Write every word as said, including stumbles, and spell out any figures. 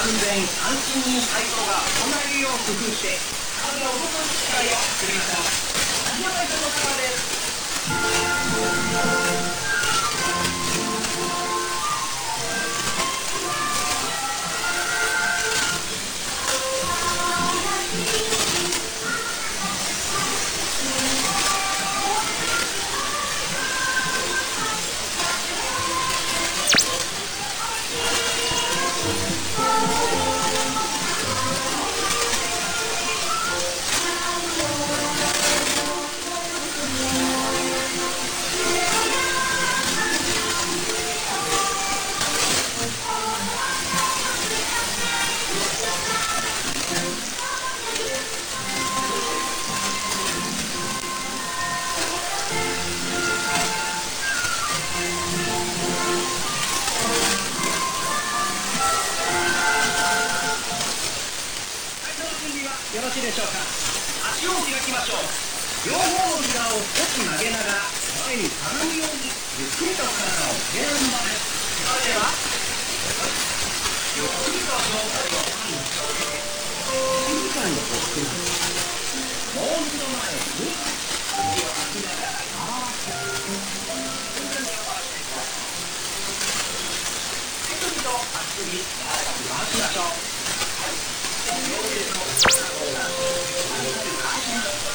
安全安心に体操が行えるよう工夫して体を動かす機会を作りましょう。ラジオ体操のコーナーです。よろしいでしょうか。足を開きましょう。両方の膝を少し曲げながら前にかがむようにゆっくりと体を上げるんです。それではゆっくりと上体を前に広げて静かにほっくります。もう一度前に息を吐きながらゆっくりと回してください。手首と足首柔らかく回しましょう。両手の体を